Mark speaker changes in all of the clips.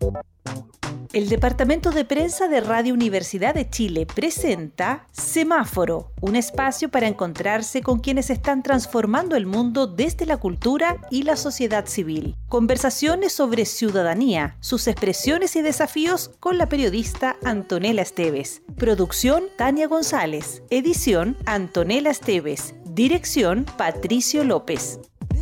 Speaker 1: El Departamento de Prensa de Radio Universidad de Chile presenta Semáforo, un espacio para encontrarse con quienes están transformando el mundo desde la cultura y la sociedad civil. Conversaciones sobre ciudadanía, sus expresiones y desafíos con la periodista Antonella Esteves. Producción Tania González. Edición Antonella Esteves. Dirección Patricio López.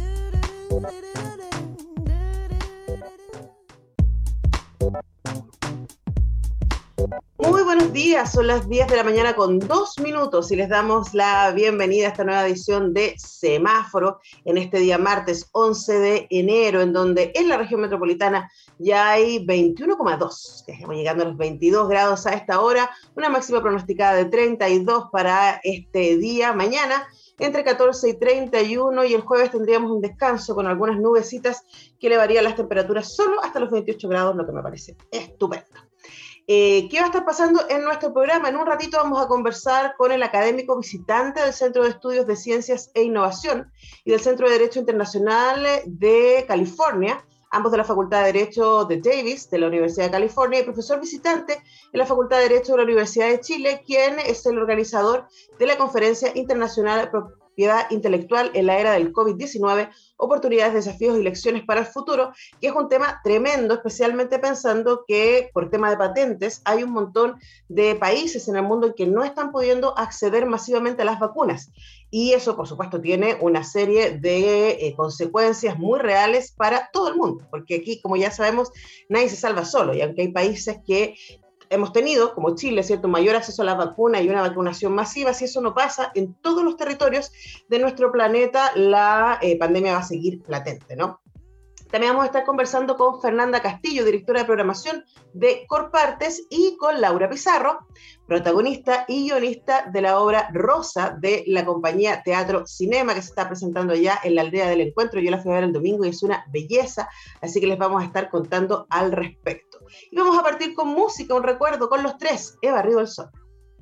Speaker 2: Muy buenos días, son las 10 de la mañana con 2 minutos y les damos la bienvenida a esta nueva edición de Semáforo en este día martes 11 de enero, en donde en la región metropolitana ya hay 21,2, estamos llegando a los 22 grados a esta hora, una máxima pronosticada de 32 para este día, mañana entre 14 y 31, y el jueves tendríamos un descanso con algunas nubecitas que elevarían las temperaturas solo hasta los 28 grados, lo que me parece estupendo. ¿Qué va a estar pasando en nuestro programa? En un ratito vamos a conversar con el académico visitante del Centro de Estudios de Ciencias e Innovación y del Centro de Derecho Internacional de California, ambos de la Facultad de Derecho de Davis, de la Universidad de California, y profesor visitante en la Facultad de Derecho de la Universidad de Chile, quien es el organizador de la Conferencia Internacional de Propiedad Intelectual en la Era del COVID-19, Oportunidades, Desafíos y Lecciones para el Futuro, que es un tema tremendo, especialmente pensando que por tema de patentes hay un montón de países en el mundo en que no están pudiendo acceder masivamente a las vacunas. Y eso, por supuesto, tiene una serie de consecuencias muy reales para todo el mundo, porque aquí, como ya sabemos, nadie se salva solo, y aunque hay países que hemos tenido, como Chile, ¿cierto?, mayor acceso a la vacuna y una vacunación masiva, si eso no pasa en todos los territorios de nuestro planeta, la pandemia va a seguir latente, ¿no? También vamos a estar conversando con Fernanda Castillo, directora de programación de Corpartes, y con Laura Pizarro, protagonista y guionista de la obra Rosa de la compañía Teatro Cinema, que se está presentando ya en la Aldea del Encuentro. Yo la fui a ver el domingo y es una belleza, así que les vamos a estar contando al respecto. Y vamos a partir con música, un recuerdo con los tres, He barrido el sol.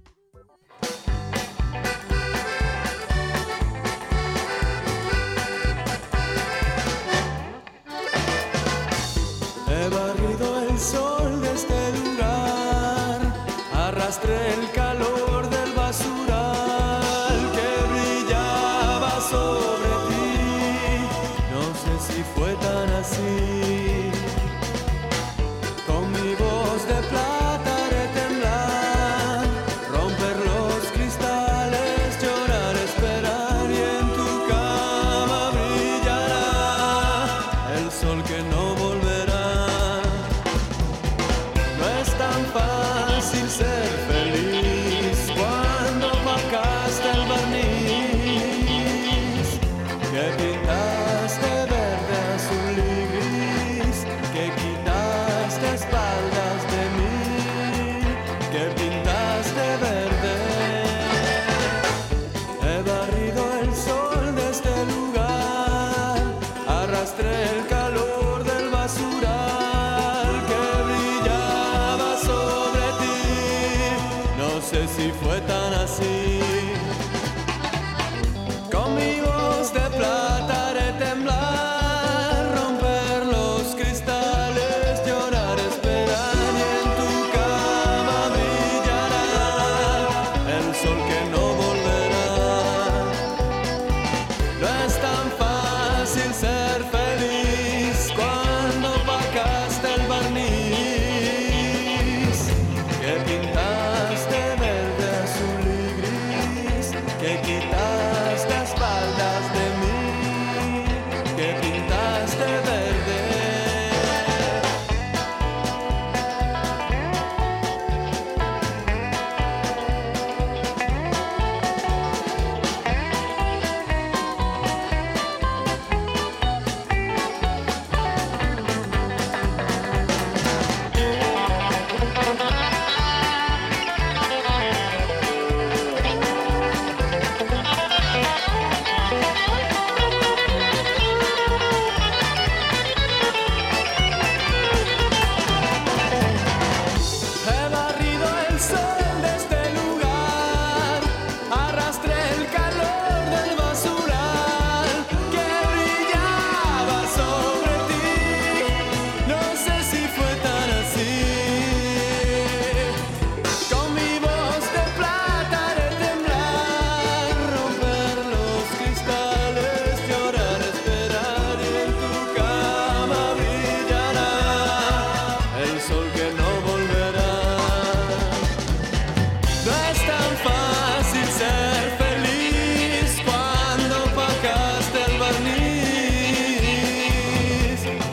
Speaker 3: He barrido el sol de este lugar, arrastré el calor del basural que brillaba sobre ti. No sé si fue tan así. Con mi voz de plata haré temblar, romper los cristales, llorar, esperar, y en tu cama brillará el sol que no volverá. Fácil ser feliz cuando opacaste el barniz que pintaste verde, azul y gris, que quitaste espaldas de mí, que pintaste verde. He barrido el sol de este lugar, arrastré el calor del basural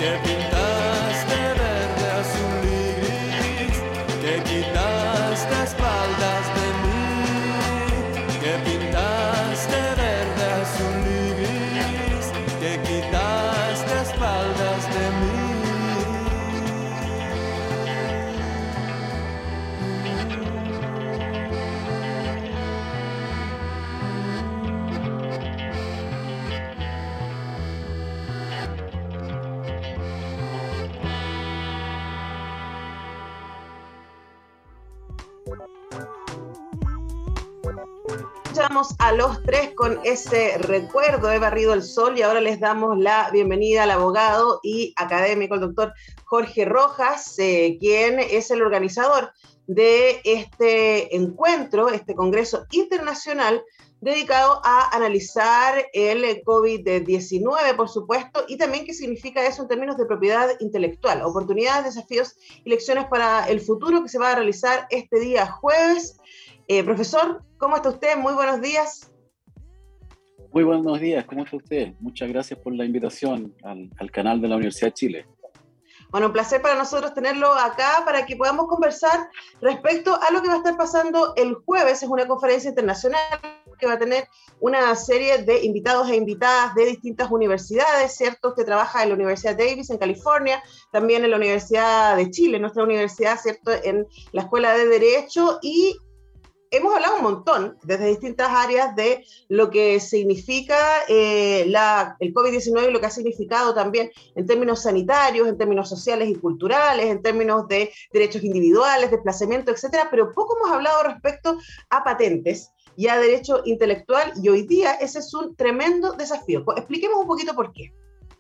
Speaker 3: que pintaste verde, azul y gris, que quitaste espaldas de mí, que pintaste verde, azul y gris, que quitaste espaldas de mí.
Speaker 2: Escuchamos a Los Tres con ese recuerdo, he barrido el sol, y ahora les damos la bienvenida al abogado y académico, el doctor Jorge Rojas, quien es el organizador de este encuentro, este congreso internacional dedicado a analizar el COVID-19, por supuesto, y también qué significa eso en términos de propiedad intelectual, oportunidades, desafíos y lecciones para el futuro, que se va a realizar este día jueves. Profesor, ¿cómo está usted? Muy buenos días.
Speaker 4: Muy buenos días, ¿cómo está usted? Muchas gracias por la invitación al canal de la Universidad de Chile.
Speaker 2: Bueno, un placer para nosotros tenerlo acá para que podamos conversar respecto a lo que va a estar pasando el jueves. Es una conferencia internacional que va a tener una serie de invitados e invitadas de distintas universidades, ¿cierto? Usted trabaja en la Universidad Davis en California, también en la Universidad de Chile, nuestra universidad, ¿cierto? En la Escuela de Derecho, y hemos hablado un montón desde distintas áreas de lo que significa el COVID-19 y lo que ha significado también en términos sanitarios, en términos sociales y culturales, en términos de derechos individuales, desplazamiento, etcétera, pero poco hemos hablado respecto a patentes y a derecho intelectual, y hoy día ese es un tremendo desafío. Expliquemos un poquito por qué.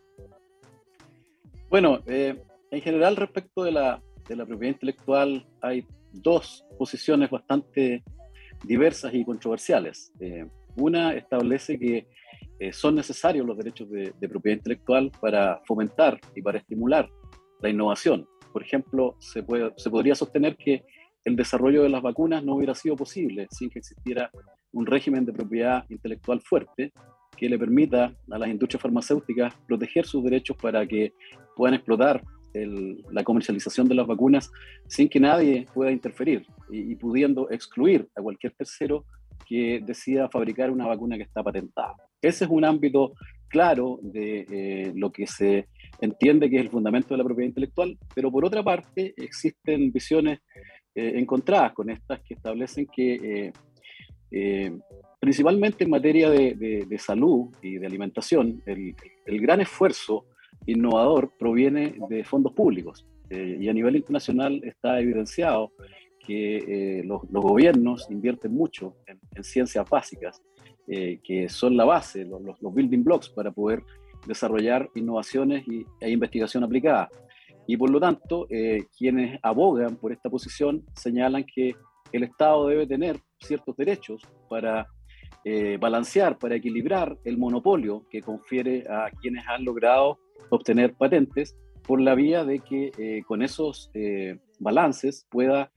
Speaker 4: Bueno, en general respecto de la propiedad intelectual hay dos posiciones bastante diversas y controversiales. Una establece que son necesarios los derechos de propiedad intelectual para fomentar y para estimular la innovación. Por ejemplo, se podría sostener que el desarrollo de las vacunas no hubiera sido posible sin que existiera un régimen de propiedad intelectual fuerte que le permita a las industrias farmacéuticas proteger sus derechos para que puedan explotar la comercialización de las vacunas sin que nadie pueda interferir y pudiendo excluir a cualquier tercero que decida fabricar una vacuna que está patentada. Ese es un ámbito claro de lo que se entiende que es el fundamento de la propiedad intelectual, pero por otra parte existen visiones encontradas con estas que establecen que principalmente en materia de salud y de alimentación, el gran esfuerzo innovador proviene de fondos públicos, y a nivel internacional está evidenciado que los gobiernos invierten mucho en ciencias básicas, que son la base, los building blocks para poder desarrollar innovaciones e investigación aplicada. Y por lo tanto, quienes abogan por esta posición señalan que el Estado debe tener ciertos derechos para balancear, para equilibrar el monopolio que confiere a quienes han logrado obtener patentes, por la vía de que con esos balances pueda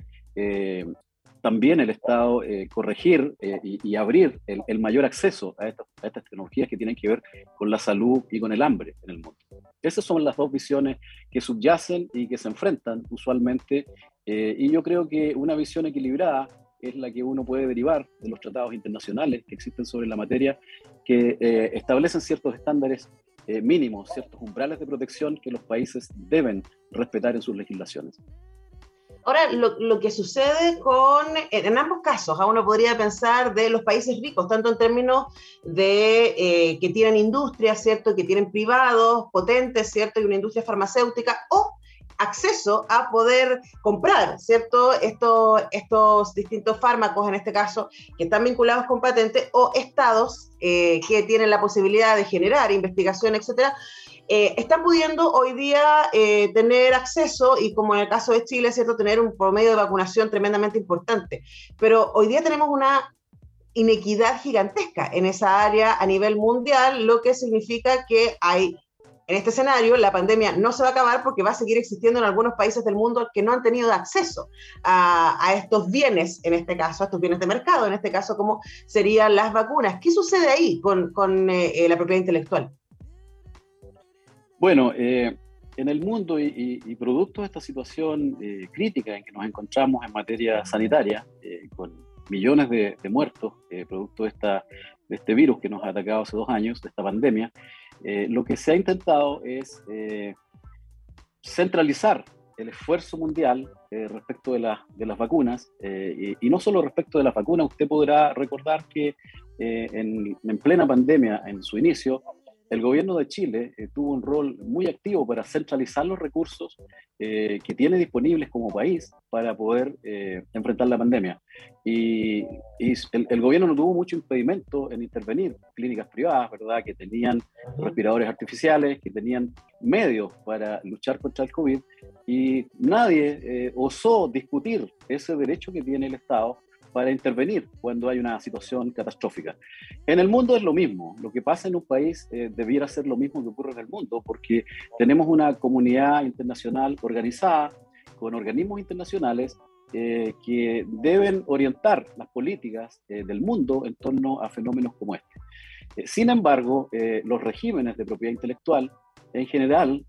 Speaker 4: también el Estado corregir y abrir el mayor acceso a estas tecnologías que tienen que ver con la salud y con el hambre en el mundo. Esas son las dos visiones que subyacen y que se enfrentan usualmente, y yo creo que una visión equilibrada es la que uno puede derivar de los tratados internacionales que existen sobre la materia, que establecen ciertos estándares mínimos, ciertos umbrales de protección que los países deben respetar en sus legislaciones.
Speaker 2: Ahora, lo que sucede en ambos casos, uno podría pensar de los países ricos, tanto en términos de que tienen industrias, ¿cierto?, que tienen privados potentes, ¿cierto?, y una industria farmacéutica, o acceso a poder comprar, ¿cierto?, estos distintos fármacos, en este caso, que están vinculados con patentes, o estados que tienen la posibilidad de generar investigación, etcétera, están pudiendo hoy día tener acceso, y como en el caso de Chile, ¿cierto?, tener un promedio de vacunación tremendamente importante. Pero hoy día tenemos una inequidad gigantesca en esa área a nivel mundial, lo que significa que en este escenario la pandemia no se va a acabar porque va a seguir existiendo en algunos países del mundo que no han tenido acceso a estos bienes, en este caso, a estos bienes de mercado, en este caso como serían las vacunas. ¿Qué sucede ahí con la propiedad intelectual?
Speaker 4: Bueno, En el mundo y producto de esta situación crítica en que nos encontramos en materia sanitaria, con millones de muertos, producto de este virus que nos ha atacado hace 2 años, de esta pandemia, lo que se ha intentado es centralizar el esfuerzo mundial respecto de las vacunas, y no solo respecto de las vacunas. Usted podrá recordar que en plena pandemia, en su inicio, el gobierno de Chile tuvo un rol muy activo para centralizar los recursos que tiene disponibles como país para poder enfrentar la pandemia. Y el gobierno no tuvo mucho impedimento en intervenir. Clínicas privadas, ¿verdad?, que tenían respiradores artificiales, que tenían medios para luchar contra el COVID, y nadie osó discutir ese derecho que tiene el Estado para intervenir cuando hay una situación catastrófica. En el mundo es lo mismo. Lo que pasa en un país debiera ser lo mismo que ocurre en el mundo, porque tenemos una comunidad internacional organizada con organismos internacionales que deben orientar las políticas del mundo en torno a fenómenos como este. Sin embargo, los regímenes de propiedad intelectual en general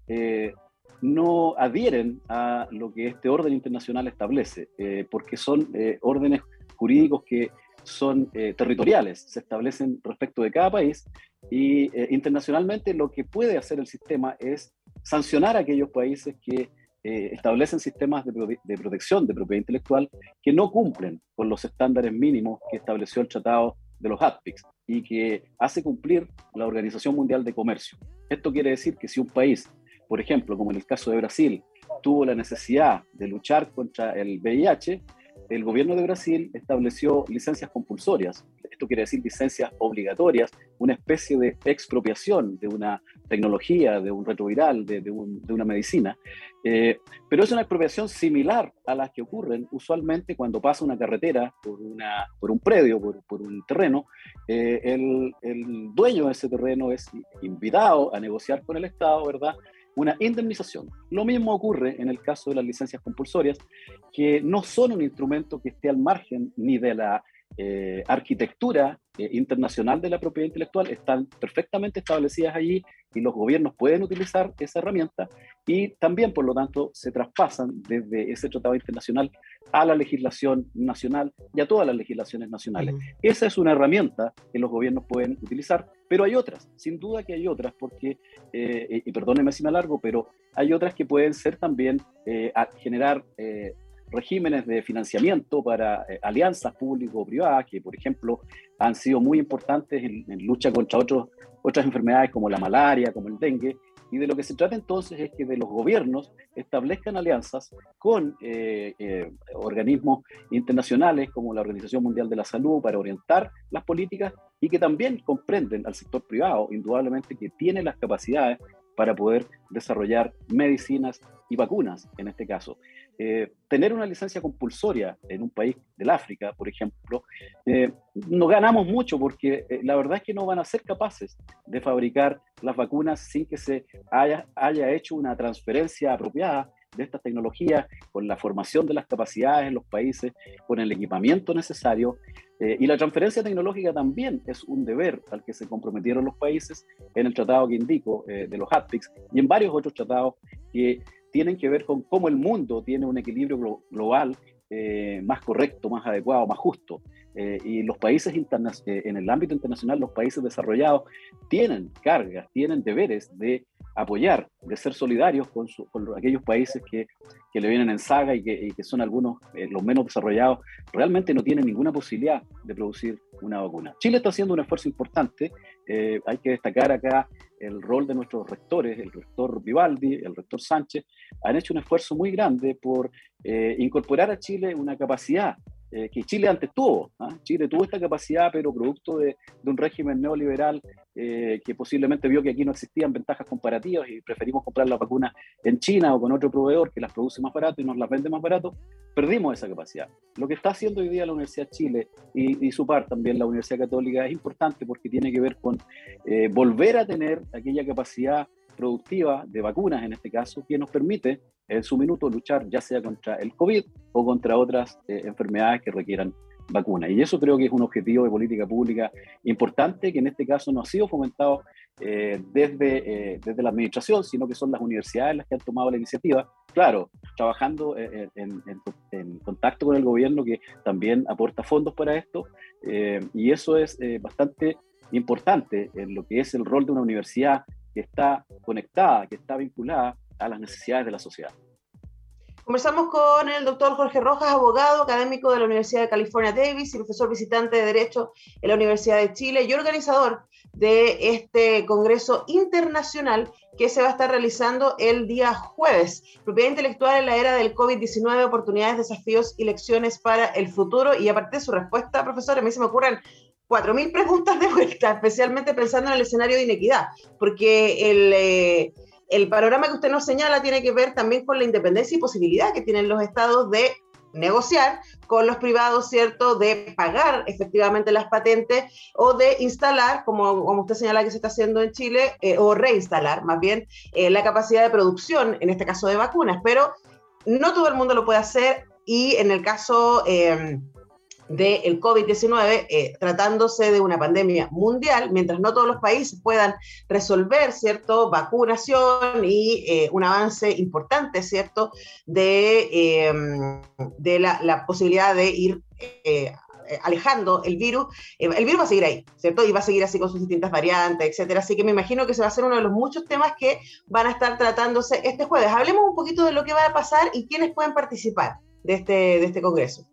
Speaker 4: no adhieren a lo que este orden internacional establece, porque son órdenes jurídicos que son territoriales, se establecen respecto de cada país, y internacionalmente lo que puede hacer el sistema es sancionar a aquellos países que establecen sistemas de protección de propiedad intelectual que no cumplen con los estándares mínimos que estableció el Tratado de los HATPICs y que hace cumplir la Organización Mundial de Comercio. Esto quiere decir que si un país, por ejemplo, como en el caso de Brasil, tuvo la necesidad de luchar contra el VIH, el gobierno de Brasil estableció licencias compulsorias. Esto quiere decir licencias obligatorias, una especie de expropiación de una tecnología, de un retroviral, de una medicina. Pero es una expropiación similar a las que ocurren usualmente cuando pasa una carretera por un predio, por un terreno. El dueño de ese terreno es invitado a negociar con el Estado, ¿verdad?, una indemnización. Lo mismo ocurre en el caso de las licencias compulsorias, que no son un instrumento que esté al margen ni de la arquitectura internacional de la propiedad intelectual, están perfectamente establecidas allí y los gobiernos pueden utilizar esa herramienta, y también, por lo tanto, se traspasan desde ese tratado internacional a la legislación nacional y a todas las legislaciones nacionales. Esa es una herramienta que los gobiernos pueden utilizar, pero hay otras, sin duda que hay otras, porque, y perdónenme si me alargo, pero hay otras que pueden ser también generar regímenes de financiamiento para alianzas público-privadas, que por ejemplo han sido muy importantes en lucha contra otras enfermedades como la malaria, como el dengue. Y de lo que se trata entonces es que de los gobiernos establezcan alianzas con organismos internacionales como la Organización Mundial de la Salud para orientar las políticas, y que también comprenden al sector privado, indudablemente, que tiene las capacidades para poder desarrollar medicinas y vacunas, en este caso. Tener una licencia compulsoria en un país del África, por ejemplo, no ganamos mucho, porque la verdad es que no van a ser capaces de fabricar las vacunas sin que se haya hecho una transferencia apropiada de estas tecnologías, con la formación de las capacidades en los países, con el equipamiento necesario. Y la transferencia tecnológica también es un deber al que se comprometieron los países en el tratado que indico de los HATPICs y en varios otros tratados que tienen que ver con cómo el mundo tiene un equilibrio global más correcto, más adecuado, más justo. Y los países en el ámbito internacional, los países desarrollados tienen cargas, tienen deberes de apoyar, de ser solidarios con aquellos países que le vienen en saga y que son algunos, los menos desarrollados, realmente no tienen ninguna posibilidad de producir una vacuna. Chile está haciendo un esfuerzo importante. Hay que destacar acá el rol de nuestros rectores, el rector Vivaldi, el rector Sánchez, han hecho un esfuerzo muy grande por incorporar a Chile una capacidad que Chile antes tuvo. Chile tuvo esta capacidad, pero producto de un régimen neoliberal que posiblemente vio que aquí no existían ventajas comparativas y preferimos comprar las vacunas en China o con otro proveedor que las produce más barato y nos las vende más barato. Perdimos esa capacidad. Lo que está haciendo hoy día la Universidad de Chile y su par también la Universidad Católica es importante, porque tiene que ver con volver a tener aquella capacidad productiva de vacunas, en este caso, que nos permite en su minuto luchar ya sea contra el COVID o contra otras enfermedades que requieran vacunas. Y eso creo que es un objetivo de política pública importante, que en este caso no ha sido fomentado desde la administración, sino que son las universidades las que han tomado la iniciativa, claro, trabajando en contacto con el gobierno, que también aporta fondos para esto, y eso es bastante importante en lo que es el rol de una universidad que está conectada, que está vinculada a las necesidades de la sociedad.
Speaker 2: Conversamos con el doctor Jorge Rojas, abogado, académico de la Universidad de California Davis y profesor visitante de Derecho en la Universidad de Chile y organizador de este Congreso Internacional que se va a estar realizando el día jueves. Propiedad intelectual en la era del COVID-19, oportunidades, desafíos y lecciones para el futuro. Y aparte de su respuesta, profesor, a mí se me ocurren 4.000 preguntas de vuelta, especialmente pensando en el escenario de inequidad, porque el panorama que usted nos señala tiene que ver también con la independencia y posibilidad que tienen los estados de negociar con los privados, ¿cierto?, de pagar efectivamente las patentes o de instalar, como usted señala que se está haciendo en Chile, o reinstalar más bien la capacidad de producción, en este caso de vacunas, pero no todo el mundo lo puede hacer y en el caso del COVID-19, tratándose de una pandemia mundial, mientras no todos los países puedan resolver, ¿cierto?, vacunación y un avance importante, ¿cierto?, de la posibilidad de ir alejando el virus va a seguir ahí, ¿cierto? Y va a seguir así con sus distintas variantes, etcétera. Así que me imagino que se va a ser uno de los muchos temas que van a estar tratándose este jueves. Hablemos un poquito de lo que va a pasar y quiénes pueden participar de este congreso.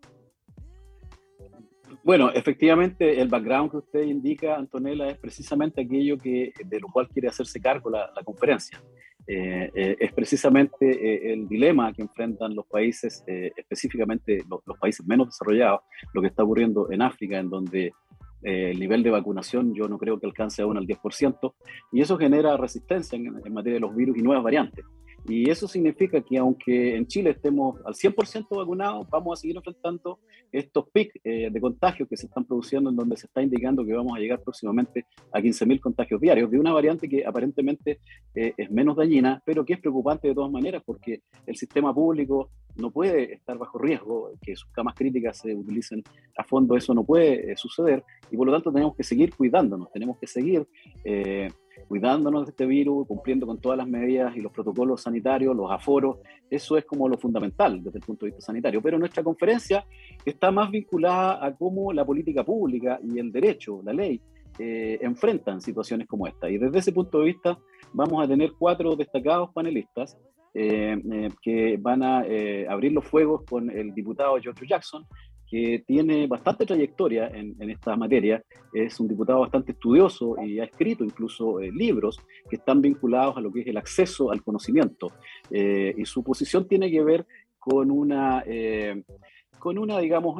Speaker 4: Bueno, efectivamente, el background que usted indica, Antonella, es precisamente aquello de lo cual quiere hacerse cargo la conferencia. Es precisamente el dilema que enfrentan los países, específicamente los países menos desarrollados, lo que está ocurriendo en África, en donde el nivel de vacunación yo no creo que alcance aún al 10%, y eso genera resistencia en materia de los virus y nuevas variantes. Y eso significa que aunque en Chile estemos al 100% vacunados, vamos a seguir enfrentando estos picos de contagios que se están produciendo, en donde se está indicando que vamos a llegar próximamente a 15.000 contagios diarios de una variante que aparentemente es menos dañina, pero que es preocupante de todas maneras porque el sistema público no puede estar bajo riesgo, que sus camas críticas se utilicen a fondo, eso no puede suceder, y por lo tanto tenemos que seguir cuidándonos, tenemos que seguir cuidándonos de este virus, cumpliendo con todas las medidas y los protocolos sanitarios, los aforos. Eso es como lo fundamental desde el punto de vista sanitario. Pero nuestra conferencia está más vinculada a cómo la política pública y el derecho, la ley, enfrentan situaciones como esta. Y desde ese punto de vista vamos a tener 4 destacados panelistas que van a abrir los fuegos con el diputado George Jackson, que tiene bastante trayectoria en esta materia, es un diputado bastante estudioso y ha escrito incluso libros que están vinculados a lo que es el acceso al conocimiento. Y su posición tiene que ver con una digamos,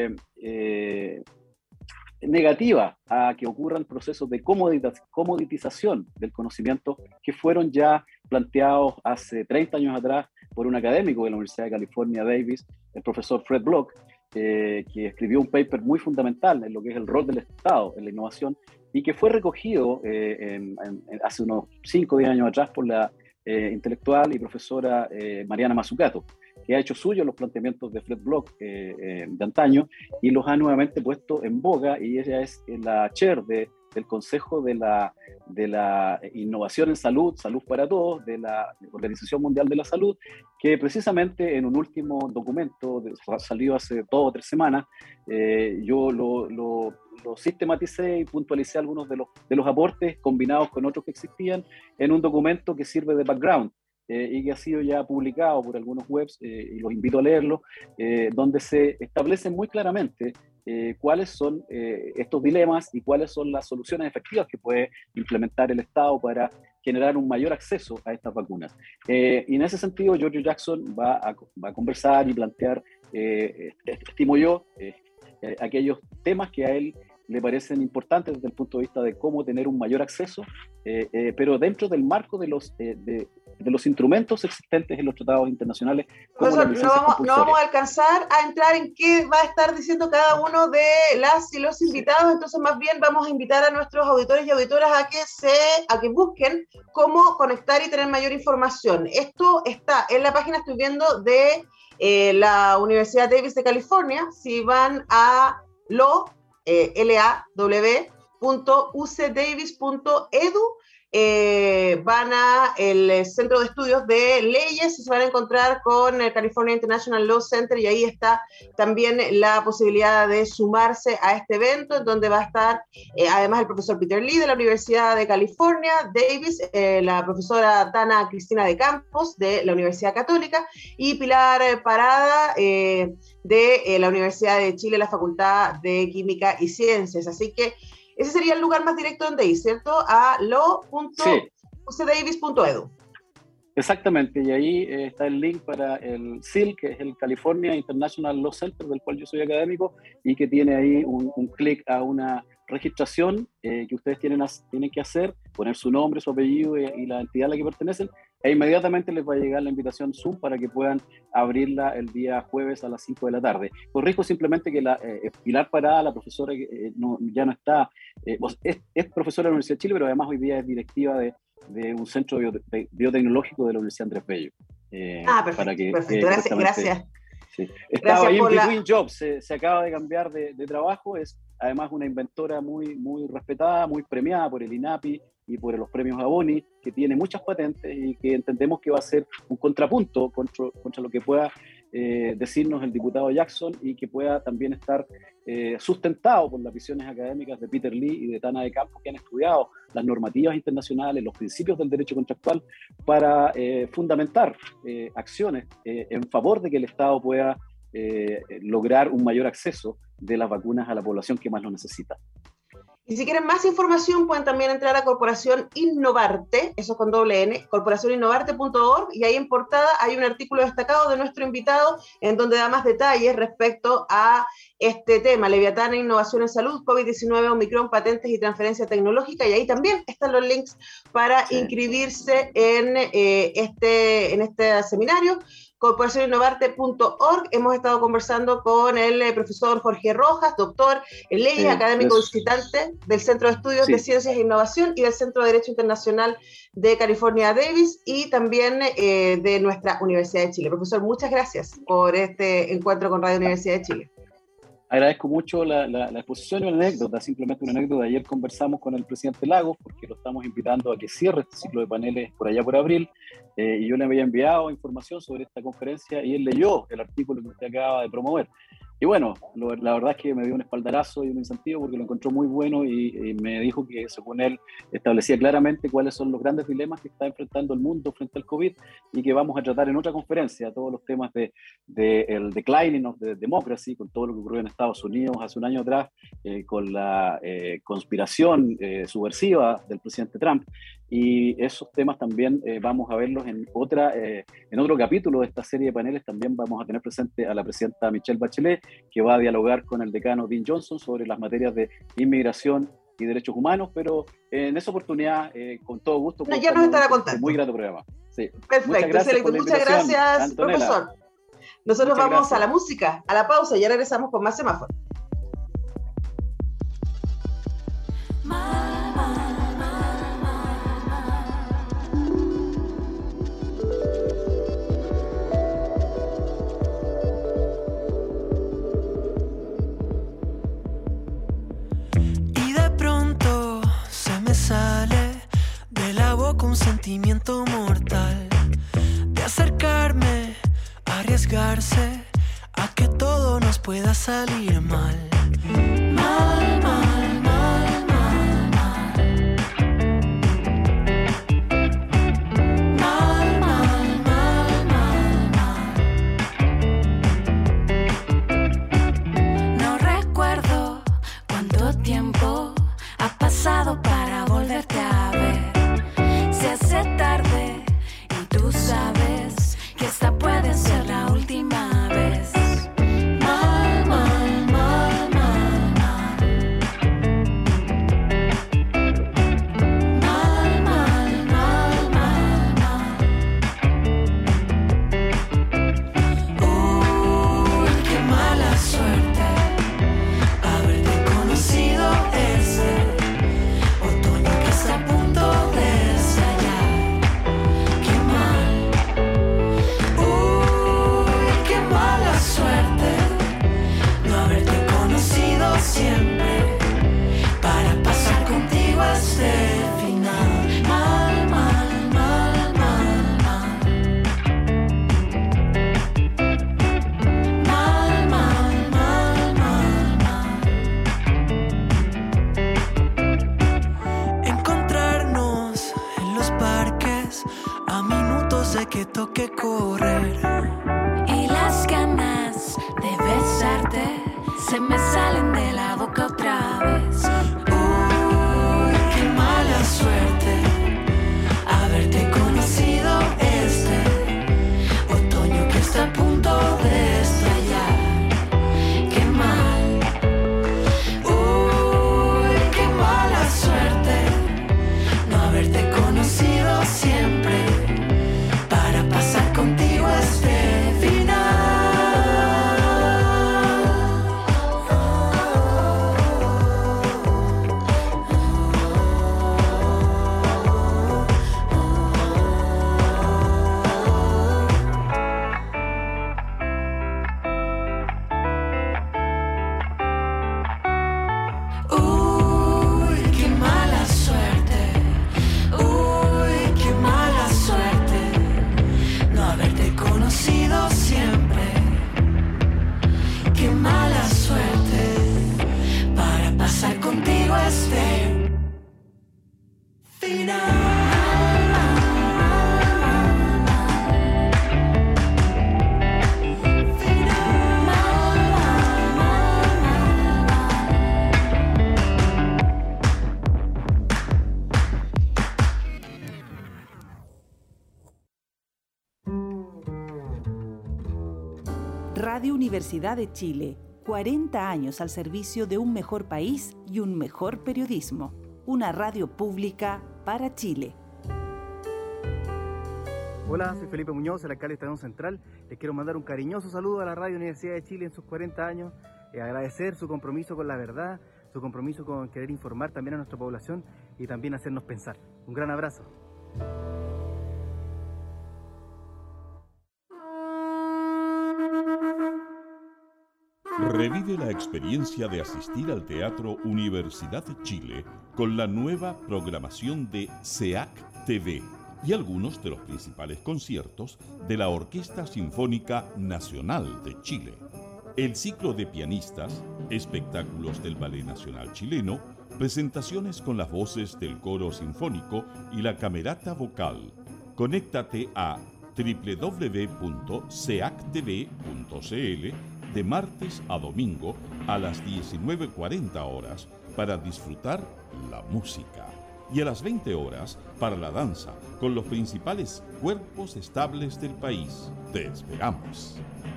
Speaker 4: negativa a que ocurran procesos de comoditización del conocimiento que fueron ya planteados hace 30 años atrás por un académico de la Universidad de California Davis, el profesor Fred Block, que escribió un paper muy fundamental en lo que es el rol del Estado en la innovación y que fue recogido hace unos 5 o 10 años atrás por la intelectual y profesora Mariana Mazzucato, que ha hecho suyos los planteamientos de Fred Block de antaño y los ha nuevamente puesto en boga, y ella es la chair del Consejo de la Innovación en Salud, Salud para Todos, de la Organización Mundial de la Salud, que precisamente en un último documento salió hace 2 o 3 semanas, yo lo sistematicé y puntualicé algunos de los aportes combinados con otros que existían en un documento que sirve de background y que ha sido ya publicado por algunos webs, y los invito a leerlo, donde se establecen muy claramente cuáles son estos dilemas y cuáles son las soluciones efectivas que puede implementar el Estado para generar un mayor acceso a estas vacunas. Y en ese sentido, George Jackson va a conversar y plantear, estimo yo, aquellos temas que a él le parecen importantes desde el punto de vista de cómo tener un mayor acceso, pero dentro del marco de los instrumentos existentes en los tratados internacionales.
Speaker 2: Profesor, no vamos a alcanzar a entrar en qué va a estar diciendo cada uno de las y los invitados, entonces más bien vamos a invitar a nuestros auditores y auditoras a que busquen cómo conectar y tener mayor información. Esto está en la página, estoy viendo, de la Universidad Davis de California. Si van a law.ucdavis.edu, van a el Centro de Estudios de Leyes y se van a encontrar con el California International Law Center, y ahí está también la posibilidad de sumarse a este evento, en donde va a estar además el profesor Peter Lee de la Universidad de California, Davis, la profesora Tana Cristina de Campos de la Universidad Católica y Pilar Parada de la Universidad de Chile, la Facultad de Química y Ciencias. Así que ese sería el lugar más directo donde ir, ¿cierto? A lo.ucdavis.edu.
Speaker 4: Exactamente, y ahí está el link para el CIL, que es el California International Law Center, del cual yo soy académico, y que tiene ahí un clic a una registración que ustedes tienen que hacer, poner su nombre, su apellido y la entidad a la que pertenecen, e inmediatamente les va a llegar la invitación Zoom para que puedan abrirla el día jueves a las 5 de la tarde. Corrijo simplemente que Pilar Parada, la profesora, ya no está, es profesora de la Universidad de Chile, pero además hoy día es directiva de un centro biotecnológico de la Universidad Andrés Bello.
Speaker 2: Perfecto,
Speaker 4: para que,
Speaker 2: perfecto. Gracias.
Speaker 4: Sí. Estaba ahí en Between Jobs, se acaba de cambiar de trabajo, es además una inventora muy, muy respetada, muy premiada por el INAPI y por los premios Aboni, que tiene muchas patentes y que entendemos que va a ser un contrapunto contra lo que pueda decirnos el diputado Jackson, y que pueda también estar sustentado por las visiones académicas de Peter Lee y de Tana de Campos, que han estudiado las normativas internacionales, los principios del derecho contractual, para fundamentar acciones en favor de que el Estado pueda lograr un mayor acceso de las vacunas a la población que más lo necesita.
Speaker 2: Y si quieren más información, pueden también entrar a Corporación Innovarte, eso con doble N, corporacioninnovarte.org, y ahí en portada hay un artículo destacado de nuestro invitado en donde da más detalles respecto a este tema, Leviatán, innovación en salud, COVID-19, Omicron, patentes y transferencia tecnológica, y ahí también están los links para inscribirse en este seminario. Corporacioninnovarte.org. Hemos estado conversando con el profesor Jorge Rojas, doctor en leyes, académico visitante del Centro de Estudios de Ciencias e Innovación y del Centro de Derecho Internacional de California Davis, y también de nuestra Universidad de Chile. Profesor, muchas gracias por este encuentro con Radio Universidad de Chile.
Speaker 4: Agradezco mucho la exposición y una anécdota, simplemente una anécdota. Ayer conversamos con el presidente Lagos, porque lo estamos invitando a que cierre este ciclo de paneles por allá por abril, y yo le había enviado información sobre esta conferencia y él leyó el artículo que usted acaba de promover. Y bueno, la verdad es que me dio un espaldarazo y un incentivo porque lo encontró muy bueno y me dijo que, según él, establecía claramente cuáles son los grandes dilemas que está enfrentando el mundo frente al COVID, y que vamos a tratar en otra conferencia todos los temas del declining of the democracy, con todo lo que ocurrió en Estados Unidos hace un año atrás, con la conspiración subversiva del presidente Trump. Y esos temas también vamos a verlos en otro capítulo de esta serie de paneles. También vamos a tener presente a la presidenta Michelle Bachelet, que va a dialogar con el decano Dean Johnson sobre las materias de inmigración y derechos humanos, pero en esa oportunidad, con todo gusto.
Speaker 2: Ya nos estará contando.
Speaker 4: Muy grato programa. Sí.
Speaker 2: Perfecto, excelente. Muchas gracias,
Speaker 4: Antonella.
Speaker 2: profesor. Nosotros vamos a la música, a la pausa, y ya regresamos con más semáforo.
Speaker 3: Un sentimiento mortal de acercarme, arriesgarse a que todo nos pueda salir mal. Mal, mal, mal, mal, mal. Mal, mal, mal, mal, mal. No recuerdo cuánto tiempo ha pasado para volverte a ver. Se hace tarde y tú sabes que esta puede ser la última vez. Mal, mal, mal, correr. Y las ganas de besarte se me salen de la boca otra vez. Uy, qué mala suerte haberte conocido este otoño que está a punto de estallar. Qué mal. Uy, qué mala suerte no haberte conocido siempre para pasar contigo este final.
Speaker 1: Radio Universidad de Chile, 40 años al servicio de un mejor país y un mejor periodismo. Una radio pública para Chile.
Speaker 5: Hola, soy Felipe Muñoz, el alcalde de Estación Central. Les quiero mandar un cariñoso saludo a la Radio Universidad de Chile en sus 40 años. Agradecer su compromiso con la verdad, su compromiso con querer informar también a nuestra población y también hacernos pensar. Un gran abrazo.
Speaker 6: Revive la experiencia de asistir al Teatro Universidad de Chile con la nueva programación de SEAC TV y algunos de los principales conciertos de la Orquesta Sinfónica Nacional de Chile. El ciclo de pianistas, espectáculos del Ballet Nacional Chileno, presentaciones con las voces del Coro Sinfónico y la Camerata Vocal. Conéctate a www.seactv.cl de martes a domingo a las 19:40 horas para disfrutar la música y a las 20 horas para la danza con los principales cuerpos estables del país. Te esperamos.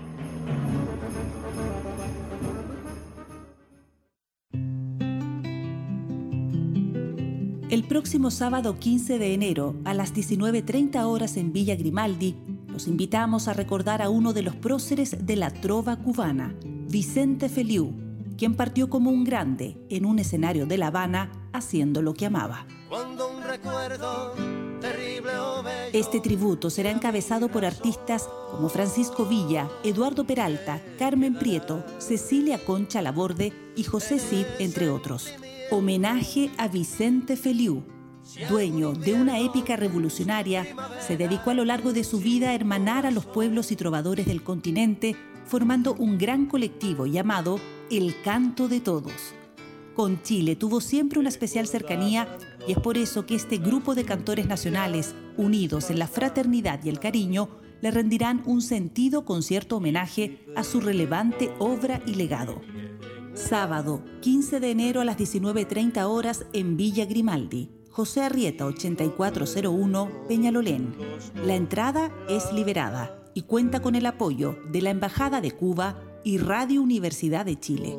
Speaker 1: El próximo sábado 15 de enero a las 19:30 horas en Villa Grimaldi, los invitamos a recordar a uno de los próceres de la trova cubana, Vicente Feliú, quien partió como un grande en un escenario de La Habana haciendo lo que amaba.
Speaker 7: Cuando un recuerdo terrible o bello.
Speaker 1: Este tributo será encabezado por artistas como Francisco Villa, Eduardo Peralta, Carmen Prieto, Cecilia Concha Laborde y José Cid, entre otros. Homenaje a Vicente Feliú, dueño de una épica revolucionaria, se dedicó a lo largo de su vida a hermanar a los pueblos y trovadores del continente, formando un gran colectivo llamado El Canto de Todos. Con Chile tuvo siempre una especial cercanía y es por eso que este grupo de cantores nacionales, unidos en la fraternidad y el cariño, le rendirán un sentido concierto homenaje a su relevante obra y legado. Sábado, 15 de enero a las 19:30 horas en Villa Grimaldi. José Arrieta 8401, Peñalolén. La entrada es liberada y cuenta con el apoyo de la Embajada de Cuba y Radio Universidad de Chile.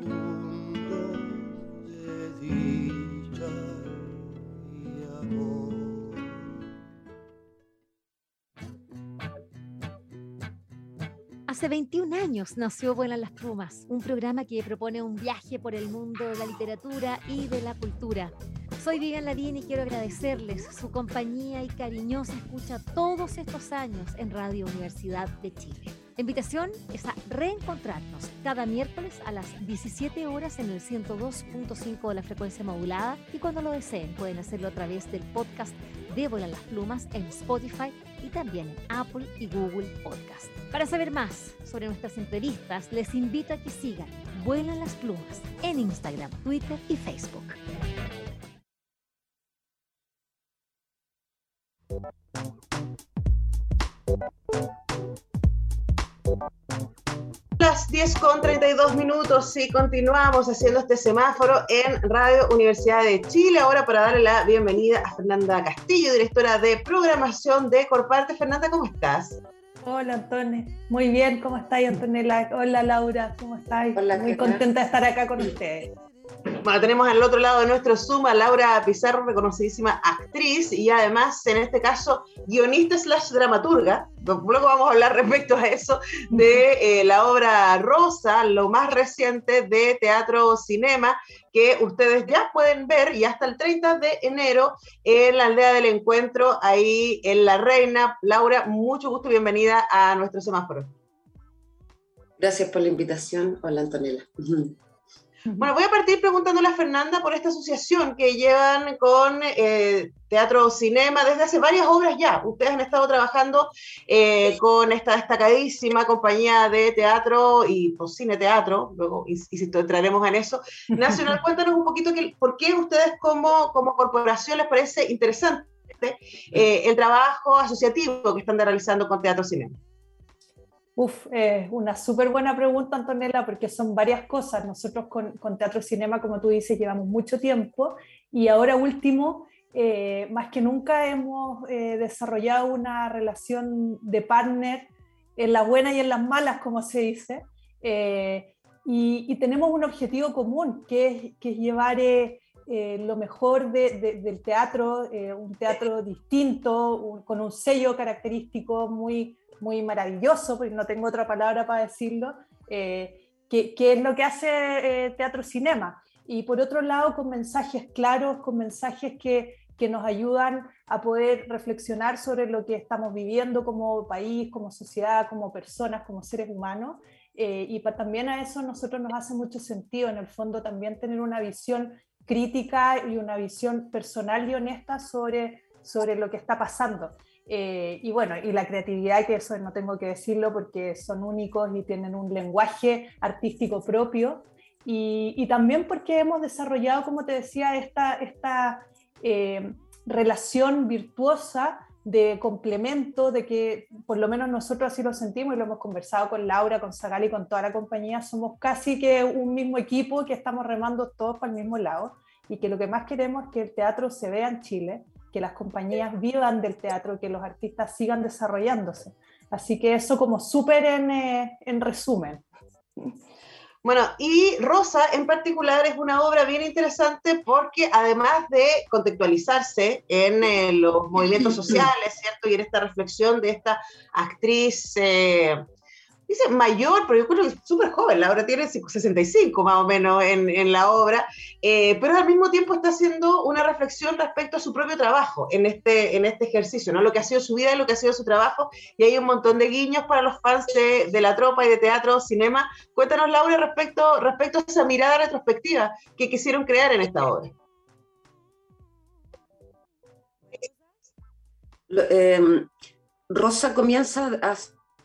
Speaker 8: Hace 21 años nació Vuelan las Plumas, un programa que propone un viaje por el mundo de la literatura y de la cultura. Soy Vivian Lavín y quiero agradecerles su compañía y cariñosa escucha todos estos años en Radio Universidad de Chile. La invitación es a reencontrarnos cada miércoles a las 17 horas en el 102.5 de la frecuencia modulada y cuando lo deseen pueden hacerlo a través del podcast de Vuelan las Plumas en Spotify y también en Apple y Google Podcast. Para saber más sobre nuestras entrevistas, les invito a que sigan Vuelan las Plumas en Instagram, Twitter y Facebook.
Speaker 2: Las 10:32 y continuamos haciendo este semáforo en Radio Universidad de Chile. Ahora para darle la bienvenida a Fernanda Castillo, directora de programación de Corparte. Fernanda, ¿cómo estás?
Speaker 9: Hola, Antonio. Muy bien, ¿cómo estáis, Antonella? Hola, Laura, ¿cómo estáis?
Speaker 2: Hola,
Speaker 9: muy contenta de estar acá con ustedes.
Speaker 2: Bueno, tenemos al otro lado de nuestro Zoom a Laura Pizarro, reconocidísima actriz y además, en este caso, guionista / dramaturga. Luego vamos a hablar respecto a eso, de la obra Rosa, lo más reciente de Teatro Cinema, que ustedes ya pueden ver y hasta el 30 de enero en la Aldea del Encuentro, ahí en La Reina. Laura, mucho gusto y bienvenida a nuestro semáforo.
Speaker 10: Gracias por la invitación. Hola, Antonella.
Speaker 2: Bueno, voy a partir preguntándole a Fernanda por esta asociación que llevan con Teatro Cinema desde hace varias obras ya. Ustedes han estado trabajando con esta destacadísima compañía de teatro y cine teatro, luego insisto, entraremos en eso. Nacional, cuéntanos un poquito por qué ustedes como corporación les parece interesante el trabajo asociativo que están realizando con Teatro Cinema.
Speaker 9: Una súper buena pregunta, Antonella, porque son varias cosas. Nosotros con Teatro Cinema, como tú dices, llevamos mucho tiempo y ahora último, más que nunca hemos desarrollado una relación de partner en las buenas y en las malas, como se dice, y tenemos un objetivo común, que es llevar lo mejor del teatro, un teatro distinto, con un sello característico muy maravilloso, porque no tengo otra palabra para decirlo, que es lo que hace Teatro Cinema. Y por otro lado, con mensajes claros, con mensajes que nos ayudan a poder reflexionar sobre lo que estamos viviendo como país, como sociedad, como personas, como seres humanos. Y también a eso nosotros nos hace mucho sentido, en el fondo, también tener una visión crítica y una visión personal y honesta sobre lo que está pasando. Y bueno, y la creatividad, que eso no tengo que decirlo porque son únicos y tienen un lenguaje artístico propio, y también porque hemos desarrollado, como te decía, esta relación virtuosa de complemento, de que por lo menos nosotros así lo sentimos y lo hemos conversado con Laura, con Zagal y con toda la compañía. Somos casi que un mismo equipo, que estamos remando todos para el mismo lado, y que lo que más queremos es que el teatro se vea en Chile, que las compañías vivan del teatro, que los artistas sigan desarrollándose. Así que eso como súper en resumen.
Speaker 2: Bueno, y Rosa en particular es una obra bien interesante porque además de contextualizarse en los movimientos sociales, ¿cierto? Y en esta reflexión de esta actriz, dice mayor, pero yo creo que es súper joven, la obra tiene 65 más o menos en la obra, pero al mismo tiempo está haciendo una reflexión respecto a su propio trabajo en este ejercicio, ¿no? Lo que ha sido su vida y lo que ha sido su trabajo, y hay un montón de guiños para los fans de la tropa y de Teatro Cinema. Cuéntanos, Laura, respecto a esa mirada retrospectiva que quisieron crear en esta obra.
Speaker 10: Rosa comienza a...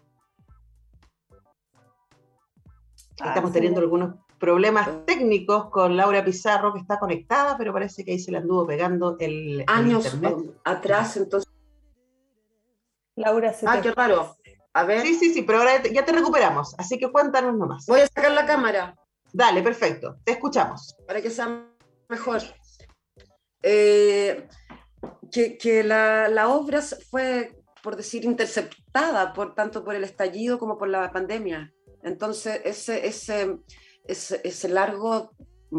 Speaker 2: Estamos teniendo algunos problemas técnicos con Laura Pizarro, que está conectada, pero parece que ahí se le anduvo pegando el internet.
Speaker 10: Atrás, entonces.
Speaker 9: Laura,
Speaker 10: qué raro. A ver.
Speaker 2: Sí, pero ahora ya te recuperamos, así que cuéntanos nomás.
Speaker 10: Voy a sacar la cámara.
Speaker 2: Dale, perfecto, te escuchamos.
Speaker 10: Para que sea mejor. Que la obra fue, por decir, interceptada tanto por el estallido como por la pandemia. Entonces, ese largo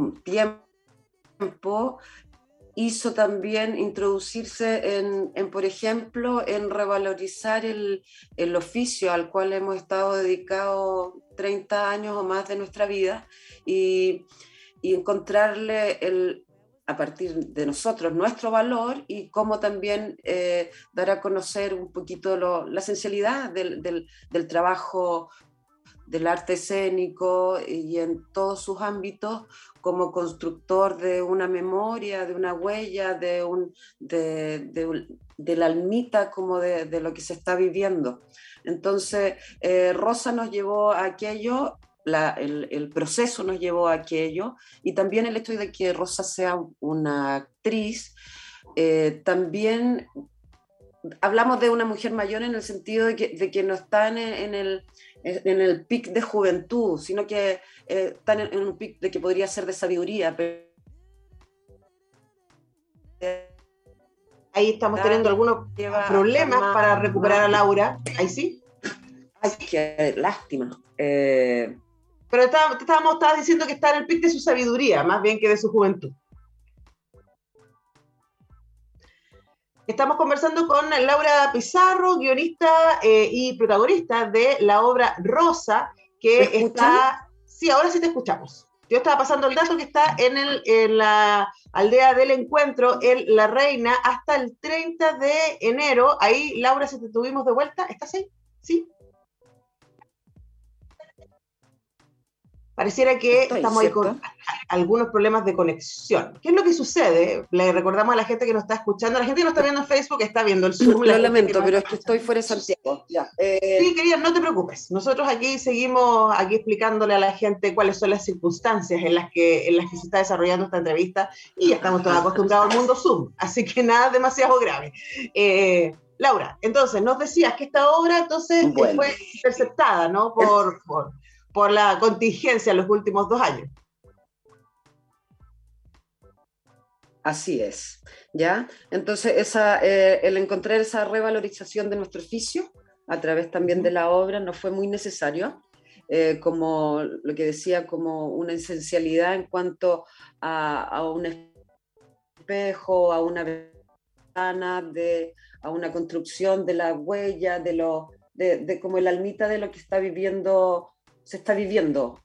Speaker 10: tiempo hizo también introducirse en, por ejemplo, en revalorizar el oficio al cual hemos estado dedicados 30 años o más de nuestra vida, y encontrarle a partir de nosotros nuestro valor, y cómo también dar a conocer un poquito la esencialidad del trabajo del arte escénico y en todos sus ámbitos, como constructor de una memoria, de una huella, de la almita como de lo que se está viviendo. Entonces, Rosa nos llevó a aquello, el proceso nos llevó a aquello, y también el hecho de que Rosa sea una actriz, también hablamos de una mujer mayor en el sentido de que no está en en el pic de juventud, sino que están en un pic de que podría ser de sabiduría. Pero
Speaker 2: ahí estamos teniendo algunos problemas para recuperar a Laura. Ahí sí.
Speaker 10: Ay, qué lástima.
Speaker 2: Pero estabas diciendo que está en el pic de su sabiduría, más bien que de su juventud. Estamos conversando con Laura Pizarro, guionista y protagonista de la obra Rosa, que está... Sí, ahora sí te escuchamos. Yo estaba pasando el dato que está en la aldea del encuentro, en La Reina, hasta el 30 de enero. Ahí, Laura, si te tuvimos de vuelta, ¿estás ahí? ¿Sí? Pareciera que estamos ahí con algunos problemas de conexión. ¿Qué es lo que sucede? Le recordamos a la gente que nos está escuchando, a la gente que nos está viendo en Facebook, está viendo el Zoom.
Speaker 10: Lo lamento, pero es que estoy fuera de Santiago. Ya.
Speaker 2: Sí, querida, no te preocupes. Nosotros aquí seguimos explicándole a la gente cuáles son las circunstancias en las que se está desarrollando esta entrevista, y ya estamos todos acostumbrados al mundo Zoom, así que nada demasiado grave. Laura, entonces, nos decías que esta obra entonces fue interceptada, ¿no? Por la contingencia en los últimos 2 años.
Speaker 10: Así es, ¿ya? Entonces, el encontrar esa revalorización de nuestro oficio a través también de la obra nos fue muy necesario, como lo que decía, como una esencialidad en cuanto a un espejo, a una ventana, a una construcción de la huella, de como el almita de lo que se está viviendo.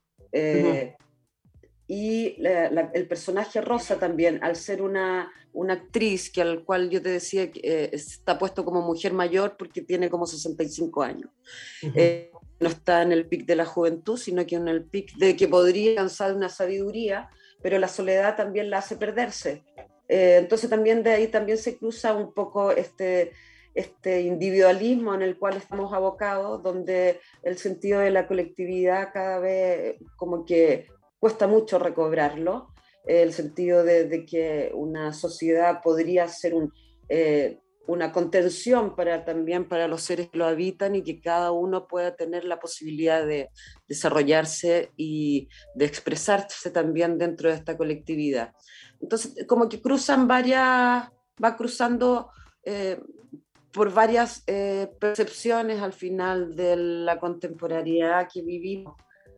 Speaker 10: Y el personaje Rosa también, al ser una actriz al cual yo te decía que está puesto como mujer mayor porque tiene como 65 años. No está en el pic de la juventud, sino que en el pic de que podría alcanzar una sabiduría, pero la soledad también la hace perderse. Entonces también de ahí también se cruza un poco este individualismo en el cual estamos abocados, donde el sentido de la colectividad cada vez como que cuesta mucho recobrarlo, el sentido de que una sociedad podría ser una contención también para los seres que lo habitan, y que cada uno pueda tener la posibilidad de desarrollarse y de expresarse también dentro de esta colectividad. Entonces, como que va cruzando por varias percepciones al final de la contemporaneidad que vivimos,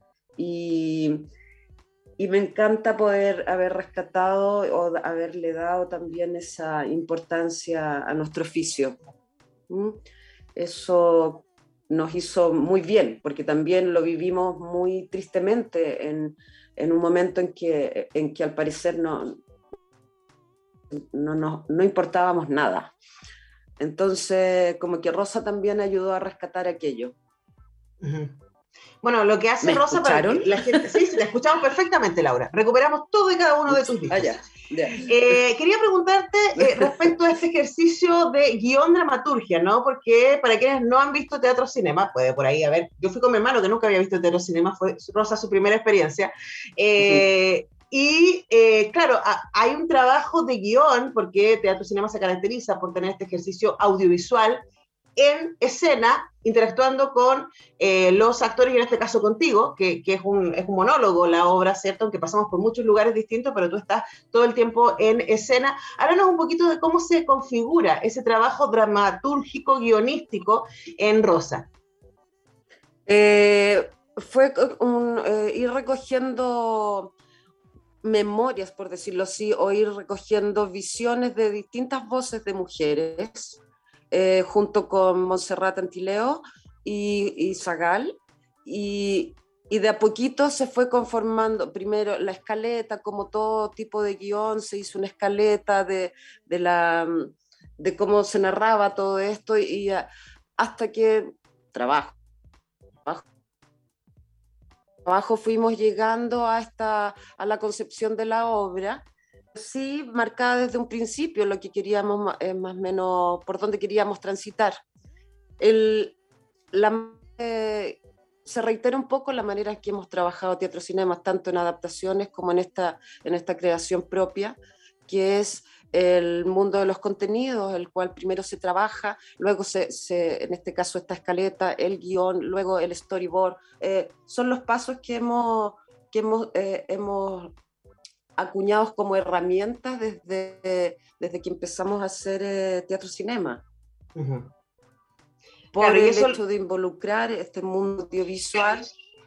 Speaker 10: y me encanta poder haber rescatado o haberle dado también esa importancia a nuestro oficio. Eso nos hizo muy bien, porque también lo vivimos muy tristemente en un momento en que al parecer no importábamos nada. Entonces, como que Rosa también ayudó a rescatar aquello.
Speaker 2: Bueno, lo que hace Rosa para que la gente... Sí, te escuchamos perfectamente, Laura. Recuperamos todo y cada uno de tus dichos. Quería preguntarte respecto a este ejercicio de guión dramaturgia, ¿no? Porque para quienes no han visto teatro cinema, puede por ahí, a ver, yo fui con mi hermano que nunca había visto teatro cinema, fue Rosa su primera experiencia. Claro, hay un trabajo de guión, porque teatro cinema se caracteriza por tener este ejercicio audiovisual en escena, interactuando con los actores, y en este caso contigo, que es un monólogo la obra, ¿cierto? Aunque pasamos por muchos lugares distintos, pero tú estás todo el tiempo en escena. Háblanos un poquito de cómo se configura ese trabajo dramatúrgico, guionístico en Rosa.
Speaker 10: Fue ir recogiendo memorias, por decirlo así, o ir recogiendo visiones de distintas voces de mujeres, junto con Montserrat Antileo y Zagal, y de a poquito se fue conformando primero la escaleta. Como todo tipo de guión, se hizo una escaleta de cómo se narraba todo esto, y hasta que trabajo fuimos llegando a la concepción de la obra, sí marcada desde un principio lo que queríamos, más o menos por dónde queríamos transitar. Se reitera un poco la manera en que hemos trabajado teatro cinema, tanto en adaptaciones como en esta creación propia, que es el mundo de los contenidos, el cual primero se trabaja, luego en este caso esta escaleta, el guión, luego el storyboard. Son los pasos que hemos acuñado como herramientas desde que empezamos a hacer teatro-cinema.
Speaker 2: Uh-huh.
Speaker 10: Por el hecho de involucrar este mundo audiovisual.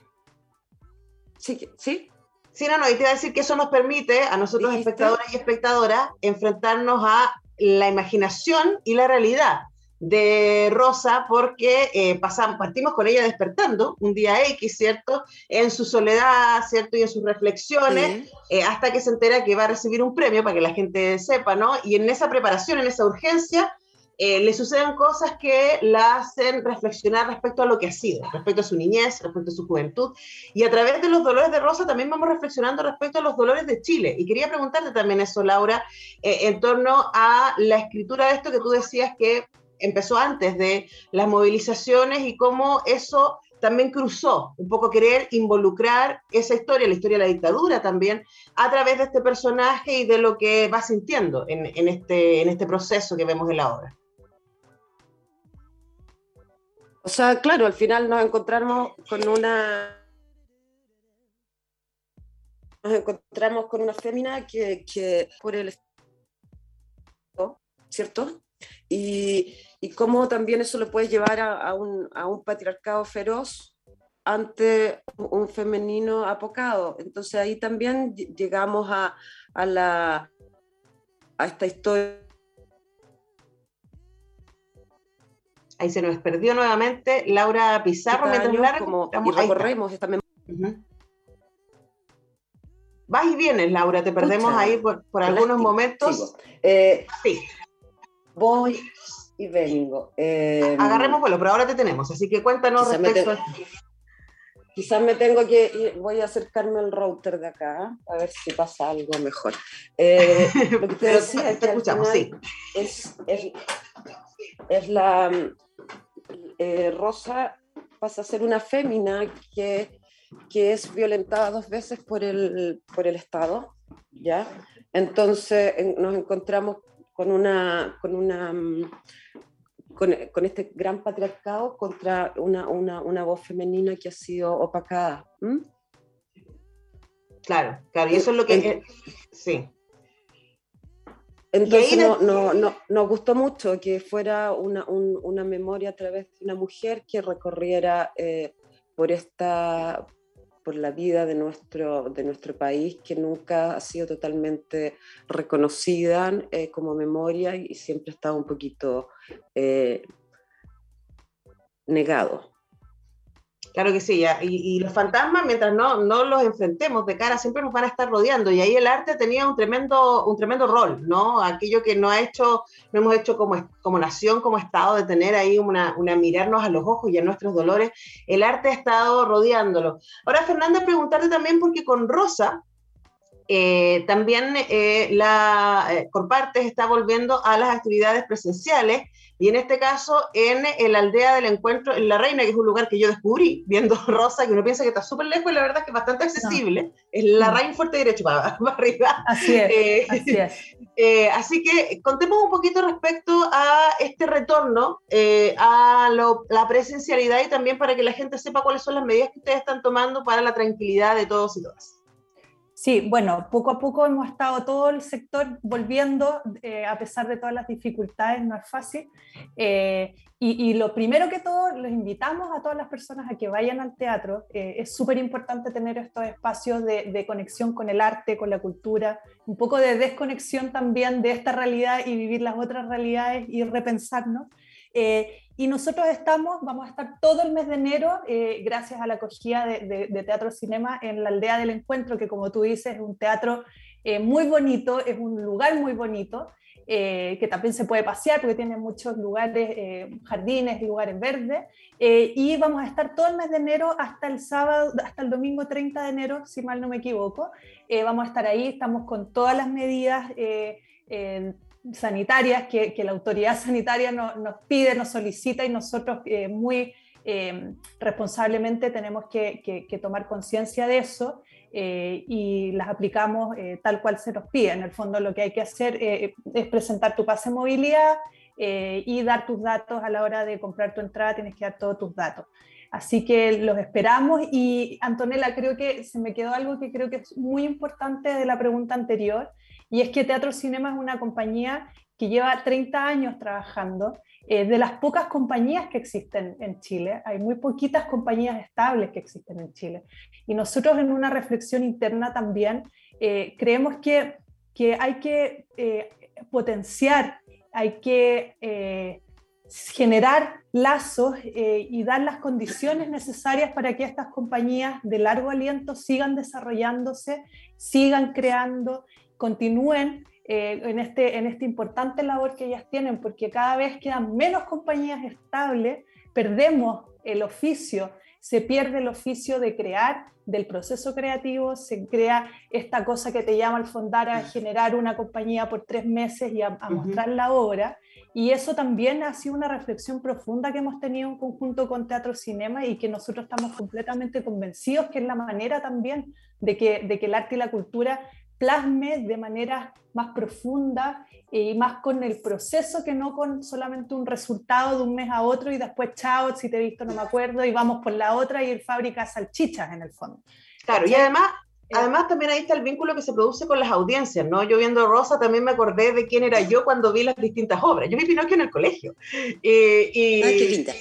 Speaker 10: ¿Sí? ¿Sí?
Speaker 2: Sí, no, y te iba a decir que eso nos permite a nosotros, espectadores y espectadoras, enfrentarnos a la imaginación y la realidad de Rosa, porque partimos con ella despertando un día X, ¿cierto? En su soledad, ¿cierto? Y en sus reflexiones, hasta que se entera que va a recibir un premio, para que la gente sepa, ¿no? Y en esa preparación, en esa urgencia, le suceden cosas que la hacen reflexionar respecto a lo que ha sido, respecto a su niñez, respecto a su juventud, y a través de los dolores de Rosa también vamos reflexionando respecto a los dolores de Chile. Y quería preguntarte también eso, Laura, en torno a la escritura de esto que tú decías que empezó antes de las movilizaciones y cómo eso también cruzó, un poco querer involucrar esa historia, la historia de la dictadura también, a través de este personaje y de lo que va sintiendo en este proceso que vemos en la obra.
Speaker 10: O sea, claro, al final nos encontramos con una fémina que por el ¿cierto? Y cómo también eso lo puede llevar a un patriarcado feroz ante un femenino apocado. Entonces ahí también llegamos a esta historia.
Speaker 2: Ahí se nos perdió nuevamente Laura Pizarro,
Speaker 10: y recorremos esta memoria.
Speaker 2: Uh-huh. Vas y vienes, Laura, te perdemos ahí por algunos momentos.
Speaker 10: Sí. Voy y vengo.
Speaker 2: Agarremos vuelo, pero ahora te tenemos, así que cuéntanos respecto a...
Speaker 10: Quizás me tengo que ir, voy a acercarme al router de acá, a ver si pasa algo mejor. Lo que te decía es que al final sí. es la... Rosa pasa a ser una fémina que es violentada 2 veces por el Estado, ¿ya? Entonces nos encontramos con este gran patriarcado contra una voz femenina que ha sido opacada.
Speaker 2: Claro, y eso es lo que... sí.
Speaker 10: Entonces nos gustó mucho que fuera una memoria a través de una mujer que recorriera por la vida de nuestro país, que nunca ha sido totalmente reconocida como memoria y siempre ha estado un poquito negado.
Speaker 2: Claro que sí, y los fantasmas, mientras no los enfrentemos de cara, siempre nos van a estar rodeando, y ahí el arte tenía un tremendo rol, ¿no? Aquello que no hemos hecho como nación, como Estado, de tener ahí una mirarnos a los ojos y a nuestros dolores. El arte ha estado rodeándolo. Ahora, Fernanda, preguntarte también, porque con Rosa también Corpartes está volviendo a las actividades presenciales, y en este caso en la aldea del encuentro en La Reina, que es un lugar que yo descubrí viendo Rosa, que uno piensa que está súper lejos y la verdad es que es bastante accesible. No. Es La Reina, fuerte derecho para arriba.
Speaker 9: Así es.
Speaker 2: Así que contemos un poquito respecto a este retorno a la presencialidad, y también para que la gente sepa cuáles son las medidas que ustedes están tomando para la tranquilidad de todos y todas.
Speaker 9: Sí, bueno, poco a poco hemos estado todo el sector volviendo, a pesar de todas las dificultades, no es fácil. Y lo primero que todo, los invitamos a todas las personas a que vayan al teatro. Es súper importante tener estos espacios de conexión con el arte, con la cultura, un poco de desconexión también de esta realidad y vivir las otras realidades y repensarnos. Y nosotros vamos a estar todo el mes de enero, gracias a la acogida de Teatro Cinema en la Aldea del Encuentro, que como tú dices es un teatro muy bonito, es un lugar muy bonito, que también se puede pasear porque tiene muchos lugares, jardines, lugares verdes, y vamos a estar todo el mes de enero hasta el domingo 30 de enero, si mal no me equivoco. Vamos a estar ahí, estamos con todas las medidas sanitarias que la autoridad sanitaria nos pide, nos solicita, y nosotros muy responsablemente tenemos que tomar conciencia de eso y las aplicamos tal cual se nos pide. En el fondo lo que hay que hacer es presentar tu pase de movilidad y dar tus datos a la hora de comprar tu entrada, tienes que dar todos tus datos. Así que los esperamos. Y Antonella, creo que se me quedó algo que creo que es muy importante de la pregunta anterior, y es que Teatro Cinema es una compañía que lleva 30 años trabajando, de las pocas compañías que existen en Chile. Hay muy poquitas compañías estables que existen en Chile. Y nosotros, en una reflexión interna también, creemos que hay que potenciar, hay que generar lazos y dar las condiciones necesarias para que estas compañías de largo aliento sigan desarrollándose, sigan creando, continúen en este importante labor que ellas tienen, porque cada vez quedan menos compañías estables, perdemos el oficio, se pierde el oficio de crear, del proceso creativo, se crea esta cosa que te llama al fondar a generar una compañía por 3 meses y a mostrar la obra. Y eso también ha sido una reflexión profunda que hemos tenido en conjunto con Teatro Cinema, y que nosotros estamos completamente convencidos que es la manera también de que el arte y la cultura plasme de manera más profunda y más con el proceso, que no con solamente un resultado de un mes a otro y después chao, si te he visto no me acuerdo, y vamos por la otra y el fábrica de salchichas en el fondo.
Speaker 2: Claro, y además también ahí está el vínculo que se produce con las audiencias, ¿no? Yo viendo Rosa también me acordé de quién era yo cuando vi las distintas obras. Yo vi Pinocchio en el colegio.
Speaker 10: ¡Ay, qué linda!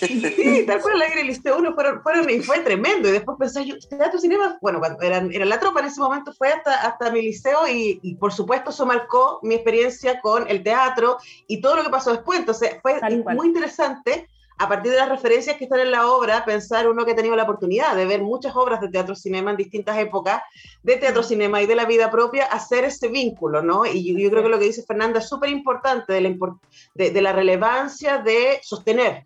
Speaker 2: Sí, tal cual, el aire del Liceo 1 fueron y fue tremendo. Y después pensé yo, Teatro Cinema, bueno, cuando era la tropa en ese momento fue hasta mi liceo, y por supuesto eso marcó mi experiencia con el teatro y todo lo que pasó después. Entonces fue muy interesante, a partir de las referencias que están en la obra, pensar uno que ha tenido la oportunidad de ver muchas obras de Teatro Cinema en distintas épocas, de Teatro Cinema y de la vida propia, hacer ese vínculo, ¿no? Y yo creo que lo que dice Fernanda es súper importante, de la relevancia de sostener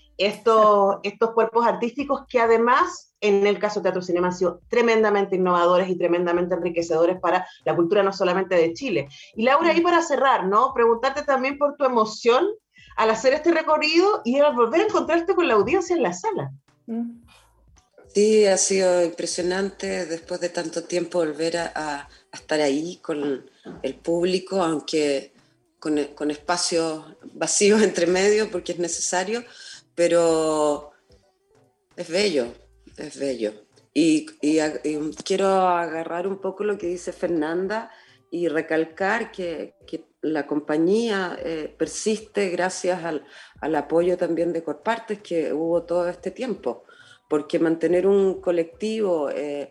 Speaker 2: estos cuerpos artísticos que además, en el caso de Teatro Cinema, han sido tremendamente innovadores y tremendamente enriquecedores para la cultura no solamente de Chile. Y Laura, ahí para cerrar, ¿no? Preguntarte también por tu emoción al hacer este recorrido y al volver a encontrarte con la audiencia en la sala.
Speaker 10: Sí, ha sido impresionante después de tanto tiempo volver a estar ahí con el público, aunque con espacios vacíos entre medio, porque es necesario, pero es bello, es bello. Y quiero agarrar un poco lo que dice Fernanda y recalcar que la compañía persiste gracias al apoyo también de Corpartes que hubo todo este tiempo, porque mantener un colectivo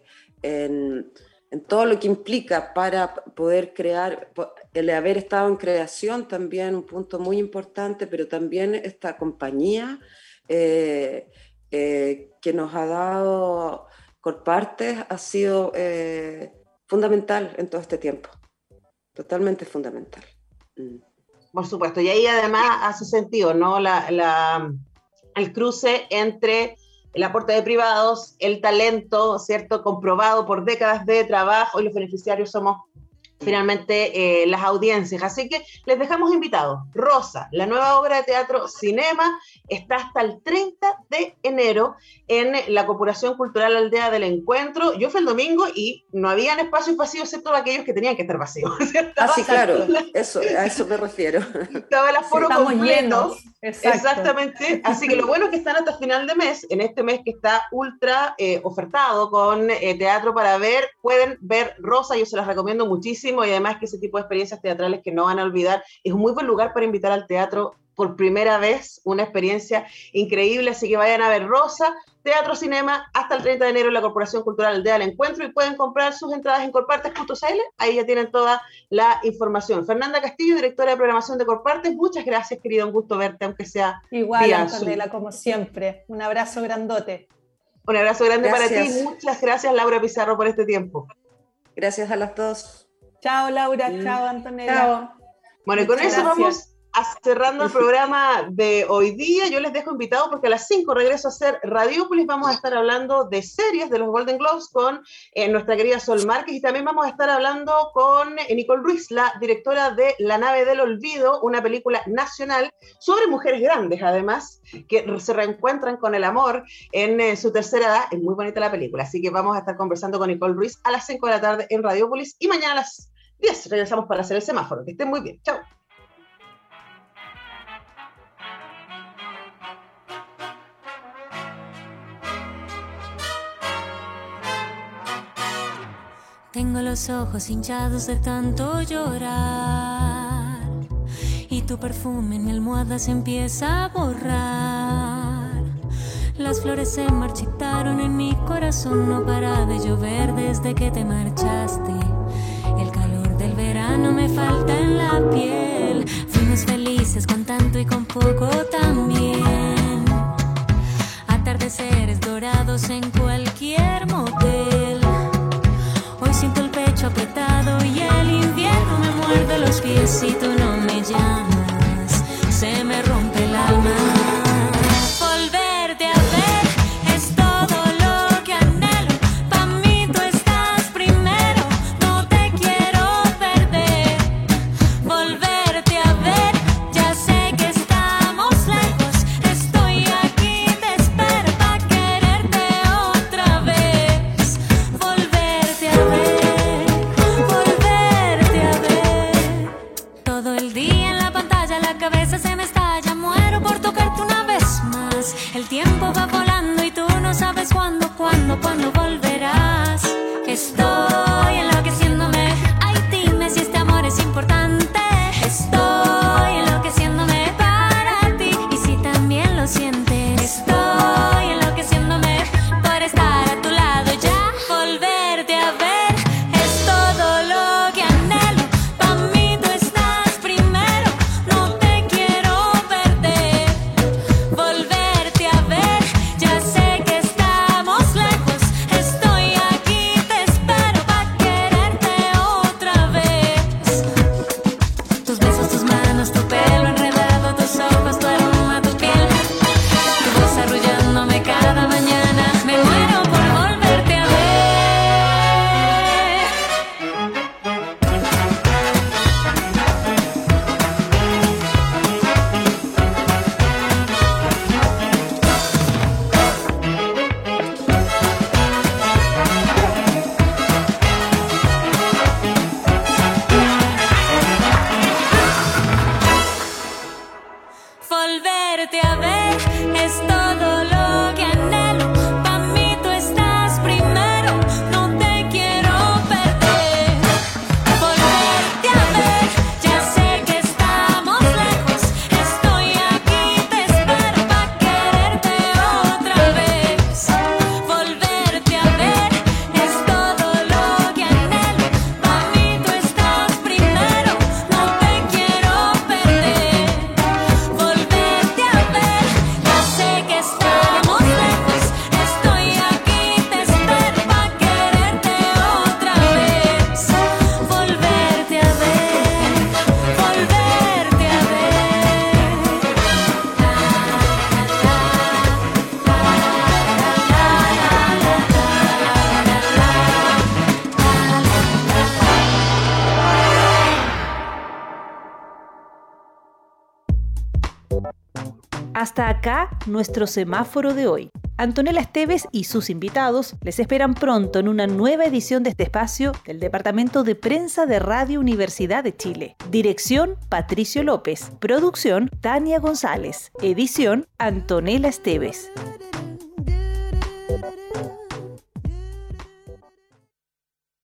Speaker 10: en todo lo que implica para poder crear, el haber estado en creación también un punto muy importante, pero también esta compañía que nos ha dado Corpartes ha sido fundamental en todo este tiempo, totalmente fundamental.
Speaker 2: Por supuesto, y ahí además hace sentido, ¿no? El cruce entre el aporte de privados, el talento, ¿cierto? Comprobado por décadas de trabajo, y los beneficiarios somos finalmente las audiencias. Así que les dejamos invitados. Rosa, la nueva obra de Teatro Cinema, está hasta el 30 de enero en la Corporación Cultural Aldea del Encuentro. Yo fui el domingo y no habían espacios vacíos, excepto aquellos que tenían que estar vacíos.
Speaker 10: Sí, claro, a eso me refiero.
Speaker 2: Estaba el aforo completo.
Speaker 9: Exactamente.
Speaker 2: Así que lo bueno es que están hasta final de mes, en este mes que está ultra ofertado con teatro para ver. Pueden ver Rosa, yo se las recomiendo muchísimo, y además que ese tipo de experiencias teatrales que no van a olvidar, es un muy buen lugar para invitar al teatro por primera vez, una experiencia increíble. Así que vayan a ver Rosa, Teatro Cinema, hasta el 30 de enero en la Corporación Cultural Aldea del Encuentro, y pueden comprar sus entradas en corpartes.cl, ahí ya tienen toda la información. Fernanda Castillo, directora de programación de Corpartes, muchas gracias, querido, un gusto verte, aunque sea
Speaker 9: igual, Antonella, como siempre, un abrazo grandote.
Speaker 2: Un abrazo grande
Speaker 10: Gracias.
Speaker 2: para ti, muchas gracias, Laura Pizarro, por este tiempo.
Speaker 10: Gracias a las dos.
Speaker 9: Chao, Laura, chao, Antonella.
Speaker 10: Chao.
Speaker 2: Bueno, y con eso vamos cerrando el programa de hoy día, yo les dejo invitados porque a las 5 regreso a hacer Radiópolis. Vamos a estar hablando de series de los Golden Globes con nuestra querida Sol Márquez, y también vamos a estar hablando con Nicole Ruiz, la directora de La nave del olvido, una película nacional sobre mujeres grandes, además, que se reencuentran con el amor en su tercera edad. Es muy bonita la película, así que vamos a estar conversando con Nicole Ruiz a las 5 de la tarde en Radiópolis, y mañana a las 10 regresamos para hacer el semáforo. Que estén muy bien. Chao.
Speaker 3: Tengo los ojos hinchados de tanto llorar y tu perfume en mi almohada se empieza a borrar. Las flores se marchitaron en mi corazón, no para de llover desde que te marchaste. El calor del verano me falta en la piel. Fuimos felices con tanto y con poco también. Atardeceres dorados en cualquier motel. Hoy siento el pecho apretado y el invierno me muerde los pies y tú no me llamas. Se me rompe el alma. Volverte a ver es todo lo que anhelo. Pa' mí tú estás primero, no te quiero perder. Volverte a ver, ya sé que estamos lejos. Estoy aquí, te espero pa' quererte otra vez. Volverte a ver, volverte a ver. Todo el día en la pantalla la cabeza se me estalla. Muero por tocarte una vez más. El tiempo va volando y tú no sabes cuándo volverás. Estoy enloqueciéndome. Ay, dime si este amor es importante. Estoy enloqueciéndome para ti. Y si también lo sientes, estoy enloqueciéndome por estar a tu lado ya. Volverte a ver es todo lo que anhelo. Pa' mí tú estás primero, no te quiero perder. Volverte a ver, ya sé que estamos lejos. Estoy aquí, te espero pa' quererte otra vez. Tus besos, tus manos, tu pelo enredado, tus ojos, tu aroma, tu piel. Tu voz arrullándome cada mañana. Me muero por volverte a ver. Volverte a ver es todo lo que anhelo. Pa' mí tú estás primero, no te quiero perder. Volverte a ver, ya sé que estamos lejos. Estoy aquí, te espero pa' quererte otra vez. Volverte a ver es todo lo que anhelo. Pa' mí tú estás primero, no te quiero perder. Volverte a ver, ya sé que estamos lejos. Estoy aquí, te espero pa' quererte otra vez. Volverte a ver, volverte a
Speaker 1: Hasta acá nuestro semáforo de hoy. Antonella Esteves y sus invitados les esperan pronto en una nueva edición de este espacio del Departamento de Prensa de Radio Universidad de Chile. Dirección: Patricio López. Producción: Tania González. Edición: Antonella Esteves.